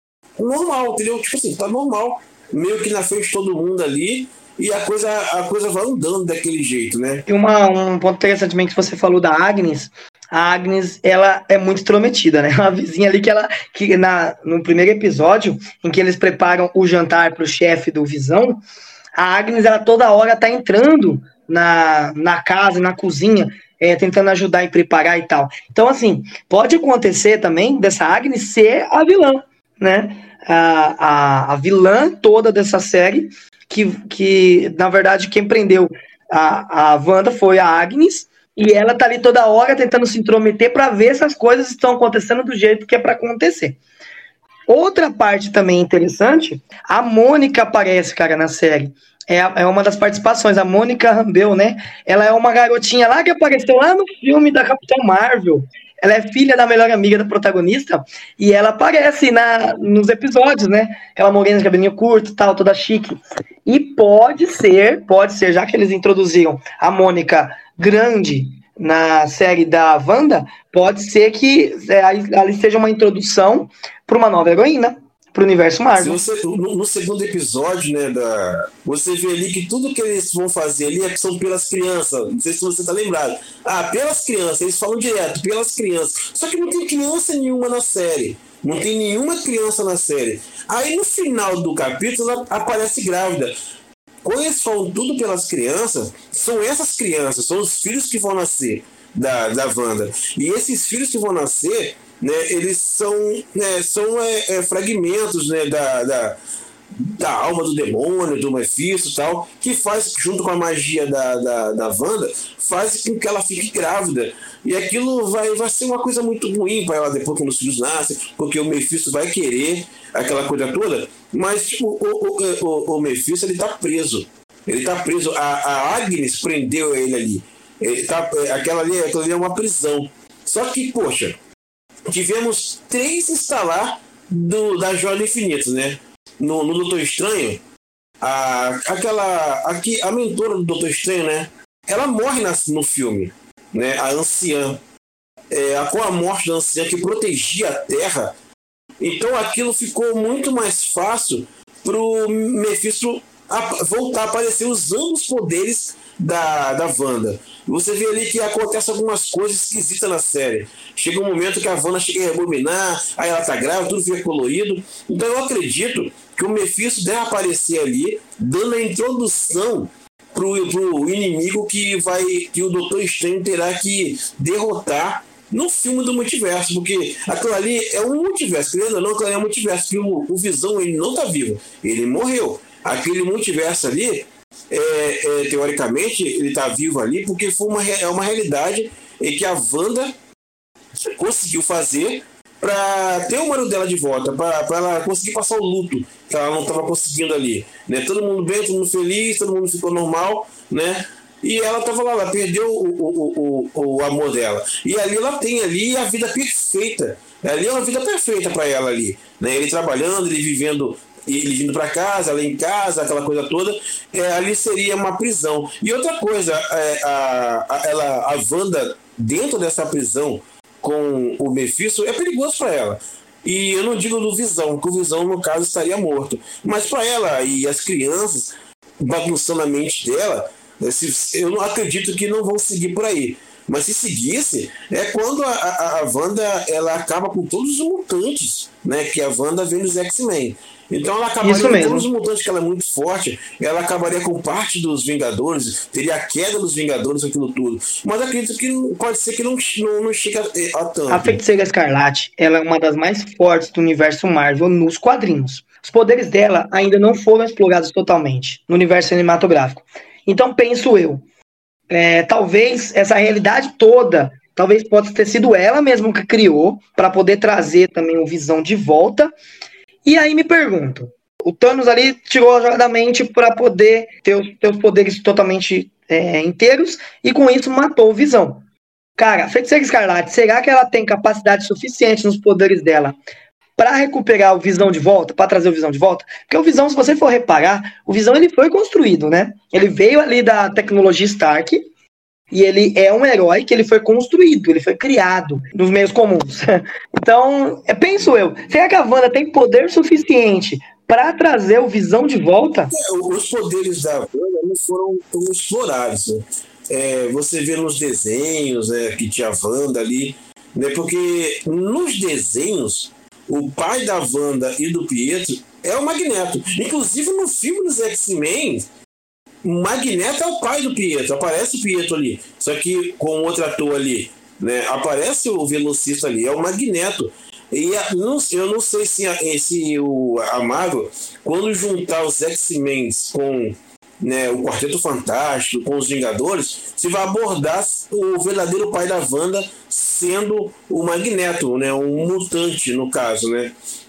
normal, entendeu? Tipo assim, tá normal, meio que na frente de todo mundo ali, e a coisa, a coisa vai andando daquele jeito, né? E uma, um ponto interessante também que você falou da Agnes. A Agnes, ela é muito intrometida, né? Uma vizinha ali que ela, que na, no primeiro episódio, em que eles preparam o jantar para o chefe do Visão, a Agnes, ela toda hora tá entrando na, na casa, na cozinha, é, tentando ajudar e preparar e tal. Então, assim, pode acontecer também dessa Agnes ser a vilã, né? A, a, a vilã toda dessa série, que, que na verdade, quem prendeu a, a Wanda foi a Agnes, e ela tá ali toda hora tentando se intrometer para ver se as coisas estão acontecendo do jeito que é para acontecer. Outra parte também interessante, a Mônica aparece, cara, na série. É, é uma das participações, a Mônica Rambeau, né? Ela é uma garotinha lá que apareceu lá no filme da Capitã Marvel. Ela é filha da melhor amiga da protagonista e ela aparece na, nos episódios, né? Aquela morena de cabelinho curto, tal, toda chique. E pode ser, pode ser, já que eles introduziram a Mônica grande na série da Wanda, pode ser que é, ali seja uma introdução para uma nova heroína, para o universo Marvel. Se você, no, no segundo episódio, né, da, você vê ali que tudo que eles vão fazer ali é que são pelas crianças. Não sei se você tá lembrado. Ah, pelas crianças, eles falam direto, pelas crianças. Só que não tem criança nenhuma na série. Não tem nenhuma criança na série. Aí no final do capítulo ela aparece grávida. Quando eles falam tudo pelas crianças, são essas crianças, são os filhos que vão nascer da, da Wanda. E esses filhos que vão nascer, né, eles são, né, são é, é, fragmentos, né, da, da, da alma do demônio, do Mephisto e tal, que faz, junto com a magia da, da, da Wanda, faz com que ela fique grávida. E aquilo vai, vai ser uma coisa muito ruim para ela depois, quando os filhos nascem, porque o Mephisto vai querer aquela coisa toda. Mas tipo, o, o, o, o Mephisto, ele tá preso. Ele tá preso. A, a Agnes prendeu ele ali. Ele tá, aquela, ali aquela ali é uma prisão. Só que, poxa, tivemos três instalar do, da Joia do Infinito, né? No, no Doutor Estranho, a, aquela, aqui, a mentora do Doutor Estranho, né? Ela morre na, no filme, né? A anciã. É, com a morte da anciã que protegia a Terra, então aquilo ficou muito mais fácil pro Mephisto a voltar a aparecer usando os poderes da, da Wanda. Você vê ali que acontece algumas coisas esquisitas na série. Chega um momento que a Wanda chega a rebobinar, aí ela tá grávida, tudo fica colorido. Então eu acredito que o Mephisto deve aparecer ali, dando a introdução pro, pro inimigo que, vai, que o Doutor Estranho terá que derrotar no filme do multiverso, porque aquilo ali é um multiverso, querendo ou não, aquilo ali é um multiverso, que o, o Visão ele não tá vivo, ele morreu. Aquele multiverso ali, é, é, teoricamente, ele tá vivo ali porque foi uma, é uma realidade em que a Wanda conseguiu fazer para ter o marido dela de volta, para ela conseguir passar o luto que ela não estava conseguindo ali, né? Todo mundo bem, todo mundo feliz, todo mundo ficou normal, né? E ela estava lá, ela perdeu o, o, o, o amor dela. E ali ela tem ali a vida perfeita. Ali é uma vida perfeita para ela ali, né? Ele trabalhando, ele vivendo, ele vindo para casa, ela em casa, aquela coisa toda. É, ali seria uma prisão. E outra coisa, é, a, a, ela, a Wanda dentro dessa prisão com o Mephisto é perigoso para ela. E eu não digo do Visão, que o Visão, no caso, estaria morto. Mas para ela e as crianças, bagunçando a mente dela, eu não acredito que não vão seguir por aí. Mas se seguisse, é quando a, a, a Wanda ela acaba com todos os mutantes, né? Que a Wanda vem dos X-Men. Então ela acabaria com todos os mutantes, que ela é muito forte, ela acabaria com parte dos Vingadores, teria a queda dos Vingadores, aquilo tudo. Mas acredito que pode ser que não, não, não chegue a, a tanto. A Feiticeira Escarlate, ela é uma das mais fortes do universo Marvel nos quadrinhos. Os poderes dela ainda não foram explorados totalmente no universo cinematográfico. Então penso eu, é, talvez essa realidade toda, talvez possa ter sido ela mesma que criou, para poder trazer também o Visão de volta. E aí me pergunto, o Thanos ali tirou a joia da mente para poder ter os, ter os poderes totalmente é, inteiros, e com isso matou o Visão. Cara, a Feiticeira Escarlate, será que ela tem capacidade suficiente nos poderes dela para recuperar o Visão de volta, para trazer o Visão de volta? Porque o Visão, se você for reparar, o Visão ele foi construído, né? Ele veio ali da tecnologia Stark, e ele é um herói que ele foi construído, ele foi criado nos meios comuns. Então, é, penso eu, será que a Wanda tem poder suficiente para trazer o Visão de volta? É, os poderes da Wanda não foram tão explorados, né? É, você vê nos desenhos, né, que tinha a Wanda ali, né, porque nos desenhos o pai da Wanda e do Pietro é o Magneto. Inclusive no filme dos X-Men, o Magneto é o pai do Pietro. Aparece o Pietro ali, só que com outro ator ali, né? Aparece o velocista ali, é o Magneto. E a, não, eu não sei se, a, se o, a Marvel, quando juntar os X-Men com, né, o Quarteto Fantástico, com os Vingadores, se vai abordar o verdadeiro pai da Wanda sendo o Magneto, né, um mutante no caso, né?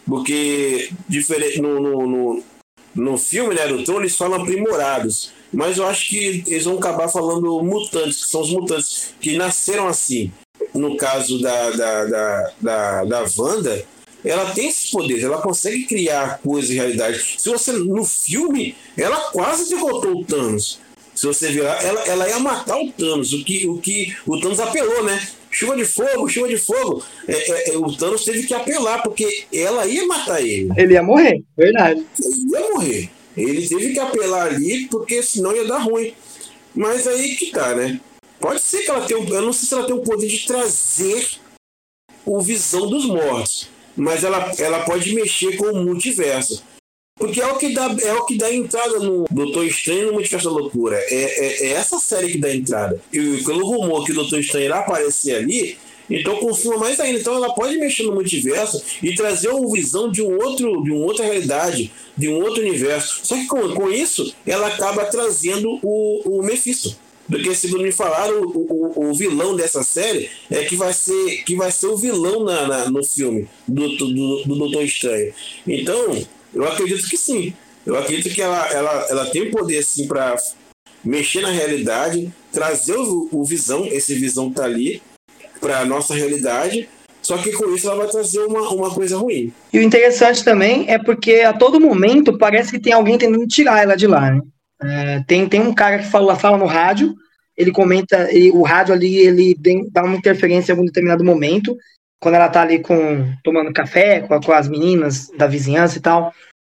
Porque diferente no, no, no, no filme, né, do Thor, eles falam aprimorados, mas eu acho que eles vão acabar falando mutantes, que são os mutantes que nasceram assim. No caso da, da, da, da, da Wanda, ela tem esses poderes, ela consegue criar coisas em realidade. Se você, no filme, ela quase derrotou o Thanos. Se você ver, ela, ela ia matar o Thanos, o que, o que o Thanos apelou, né? Chuva de fogo, chuva de fogo. É, é, o Thanos teve que apelar, porque ela ia matar ele. Ele ia morrer, verdade. Ele ia morrer. Ele teve que apelar ali, porque senão ia dar ruim. Mas aí que tá, né? Pode ser que ela tenha, eu não sei se ela tem o poder de trazer o Visão dos mortos, mas ela, ela pode mexer com o multiverso. Porque é o que dá, é o que dá entrada no Doutor Estranho no Multiverso da Loucura. É, é, é essa série que dá entrada. E pelo rumor que o Doutor Estranho irá aparecer ali, então confirma mais ainda. Então ela pode mexer no multiverso e trazer uma visão de, um outro, de uma outra realidade, de um outro universo. Só que com, com isso, ela acaba trazendo o, o Mephisto. Porque, segundo me falaram, o, o, o vilão dessa série é que vai ser, que vai ser o vilão na, na, no filme do, do, do Doutor Estranho. Então, eu acredito que sim. Eu acredito que ela, ela, ela tem poder, sim, para mexer na realidade, trazer o, o Visão, esse Visão que tá ali, para a nossa realidade. Só que com isso ela vai trazer uma, uma coisa ruim. E o interessante também é porque a todo momento parece que tem alguém tentando tirar ela de lá, né? É, tem, tem um cara que fala, fala no rádio, ele comenta, e o rádio ali, ele tem, dá uma interferência em algum determinado momento, quando ela tá ali com, tomando café com, com as meninas da vizinhança e tal.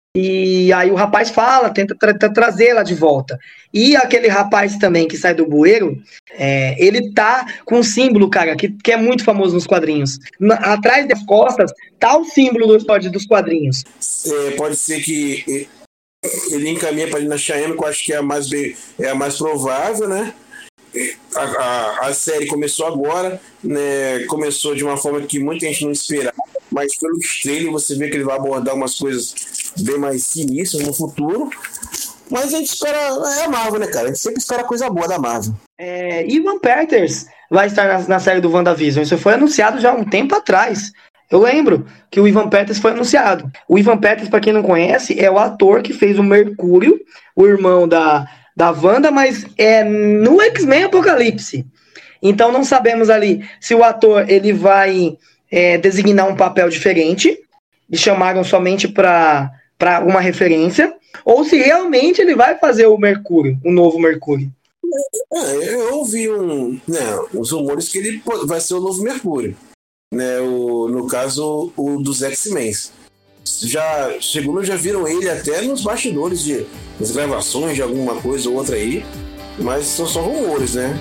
E aí o rapaz fala, tenta tra- tra- trazer ela de volta. E aquele rapaz também que sai do bueiro, é, ele tá com um símbolo, cara, que, que é muito famoso nos quadrinhos. Na- atrás das costas tá o símbolo dos, dos quadrinhos. É, pode ser que ele encaminha para Dina Cheyenne, que eu acho que é a mais, bem, é a mais provável, né? A, a, a série começou agora, né? Começou de uma forma que muita gente não esperava, mas pelo trailer você vê que ele vai abordar umas coisas bem mais sinistras no futuro. Mas a gente espera, é a Marvel, né, cara? A gente sempre espera coisa boa da Marvel. É, Ivan Peters vai estar na, na série do WandaVision. Isso foi anunciado já há um tempo atrás. Eu lembro que o Ivan Peters foi anunciado. O Ivan Peters, para quem não conhece, é o ator que fez o Mercúrio, o irmão da, da Wanda, mas é no X-Men Apocalipse. Então não sabemos ali se o ator ele vai é, designar um papel diferente, e chamaram somente para uma referência, ou se realmente ele vai fazer o Mercúrio, o novo Mercúrio. É, eu ouvi um, né, uns rumores que ele vai ser o novo Mercúrio. Né, o, no caso, o dos X-Men. Já, segundo já viram ele até nos bastidores de das gravações de alguma coisa ou outra aí, mas são só rumores, né?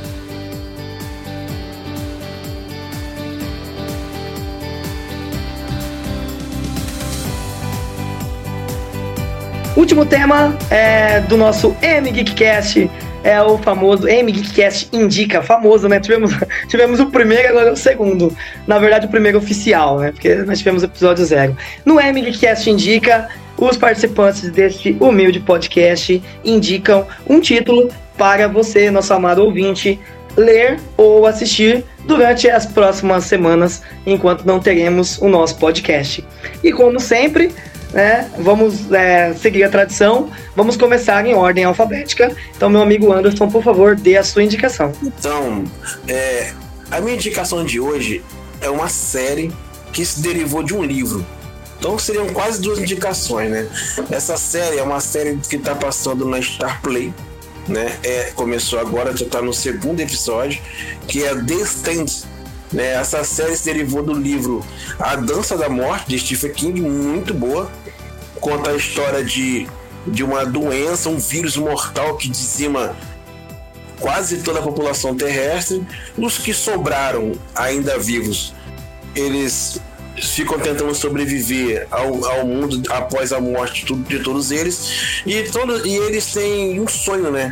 Último tema é do nosso M-Geekcast, é o famoso M-Geekcast Indica, famoso, né? Tivemos, tivemos o primeiro, agora o segundo. Na verdade, o primeiro oficial, né? Porque nós tivemos o episódio zero. No M-Geekcast Indica, os participantes deste humilde podcast indicam um título para você, nosso amado ouvinte, ler ou assistir durante as próximas semanas, enquanto não teremos o nosso podcast. E como sempre, né, vamos é, seguir a tradição, vamos começar em ordem alfabética. Então, meu amigo Anderson, por favor, dê a sua indicação. Então, é, a minha indicação de hoje é uma série que se derivou de um livro. Então seriam quase duas indicações, né? Essa série é uma série que está passando na Star Play, né? É, começou agora, já está no segundo episódio, que é The Stand. Né, essa série se derivou do livro A Dança da Morte, de Stephen King, muito boa. Conta a história de, de uma doença, um vírus mortal que dizima quase toda a população terrestre. Os que sobraram ainda vivos, eles ficam tentando sobreviver ao, ao mundo após a morte de todos eles. E, todo, e eles têm um sonho, né?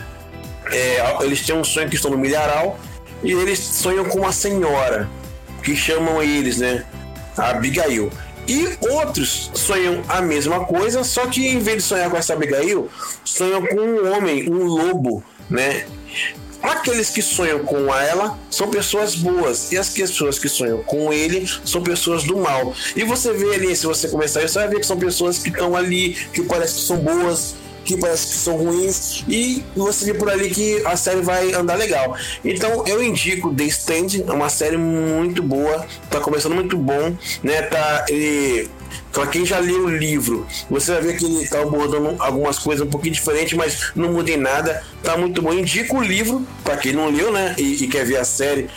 É, eles têm um sonho que estão no milharal. E eles sonham com uma senhora, que chamam eles, né, a Abigail. E outros sonham a mesma coisa, só que em vez de sonhar com essa Abigail, sonham com um homem, um lobo, né? Aqueles que sonham com ela são pessoas boas, e as pessoas que sonham com ele são pessoas do mal. E você vê ali, se você começar, você vai ver que são pessoas que estão ali, que parecem que são boas, que parece que são ruins, e você vê por ali que a série vai andar legal. Então eu indico The Stand, é uma série muito boa, tá começando muito bom, né? Tá, ele, pra quem já leu o livro, você vai ver que ele tá abordando algumas coisas um pouquinho diferentes, mas não muda em nada, tá muito bom. Indico o livro pra quem não leu, né? E, e quer ver a série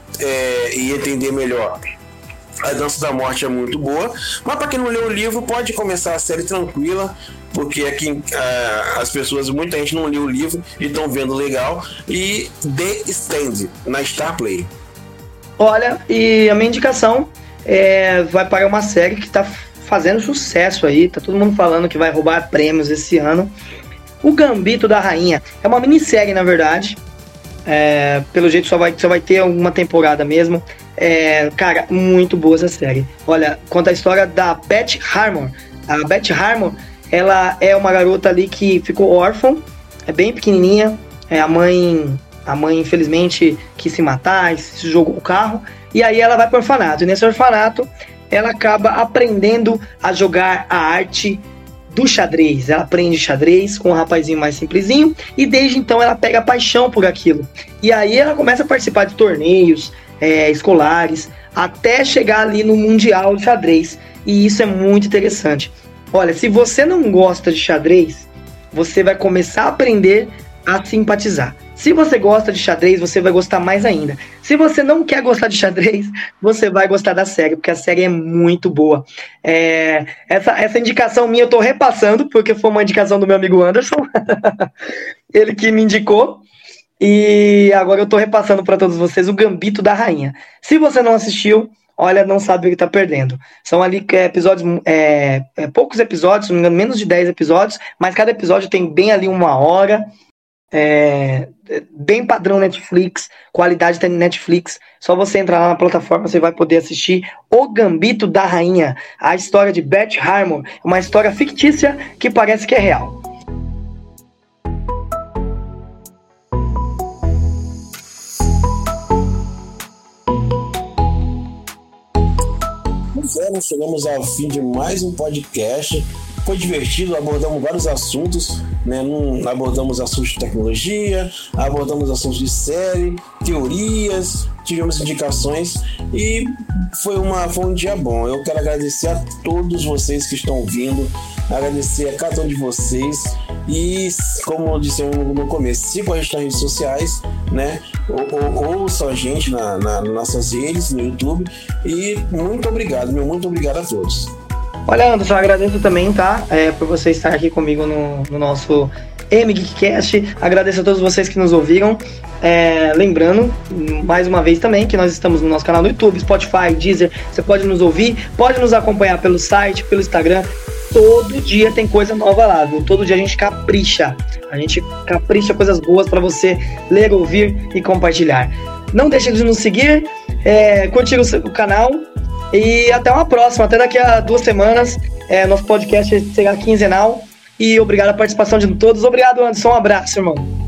é, e entender melhor. A Dança da Morte é muito boa, mas para quem não leu o livro, pode começar a série tranquila, porque aqui uh, as pessoas, muita gente não leu o livro e estão vendo legal. E The Stand, na Star Play. Olha, e a minha indicação é, vai para uma série que está fazendo sucesso aí, tá todo mundo falando que vai roubar prêmios esse ano. O Gambito da Rainha é uma minissérie, na verdade. É, pelo jeito só vai, só vai ter uma temporada mesmo. É, cara, muito boa essa série. Olha, conta a história da Beth Harmon. A Beth Harmon, ela é uma garota ali que ficou órfã, é bem pequenininha. É, a mãe, a mãe infelizmente quis se matar, se jogou o carro. E aí ela vai para o orfanato. E nesse orfanato ela acaba aprendendo a jogar a arte do xadrez. Ela aprende xadrez com um rapazinho mais simplesinho, e desde então ela pega paixão por aquilo. E aí ela começa a participar de torneios é, escolares, até chegar ali no Mundial de Xadrez. E isso é muito interessante. Olha, se você não gosta de xadrez, você vai começar a aprender a simpatizar. Se você gosta de xadrez, você vai gostar mais ainda. Se você não quer gostar de xadrez, você vai gostar da série, porque a série é muito boa. É, essa, essa indicação minha eu tô repassando, porque foi uma indicação do meu amigo Anderson. Ele que me indicou. E agora eu tô repassando para todos vocês o Gambito da Rainha. Se você não assistiu, olha, não sabe o que tá perdendo. São ali é, episódios, é, é, poucos episódios, se não me engano, menos de dez episódios, mas cada episódio tem bem ali uma hora, é, bem padrão Netflix, qualidade da Netflix. Só você entrar lá na plataforma, você vai poder assistir O Gambito da Rainha, a história de Beth Harmon, uma história fictícia que parece que é real. Nós chegamos ao fim de mais um podcast. Foi divertido, abordamos vários assuntos, né? Não abordamos assuntos de tecnologia, abordamos assuntos de série, teorias, tivemos indicações e foi, uma, foi um dia bom. Eu quero agradecer a todos vocês que estão ouvindo, agradecer a cada um de vocês e, como eu disse no começo, sigam a gente nas redes sociais, né? Ou, ou, ouçam a gente na, na, nas nossas redes, no YouTube, e muito obrigado, meu muito obrigado a todos. Olha, Anderson, eu agradeço também, tá? É, por você estar aqui comigo no, no nosso M Geekcast. Agradeço a todos vocês que nos ouviram. É, lembrando, mais uma vez também, que nós estamos no nosso canal no YouTube, Spotify, Deezer. Você pode nos ouvir, pode nos acompanhar pelo site, pelo Instagram. Todo dia tem coisa nova lá, viu? Todo dia a gente capricha. A gente capricha coisas boas para você ler, ouvir e compartilhar. Não deixe de nos seguir, é, curtir o, o canal. E até uma próxima, até daqui a duas semanas. É, nosso podcast será quinzenal. E obrigado a participação de todos. Obrigado, Anderson. Um abraço, irmão.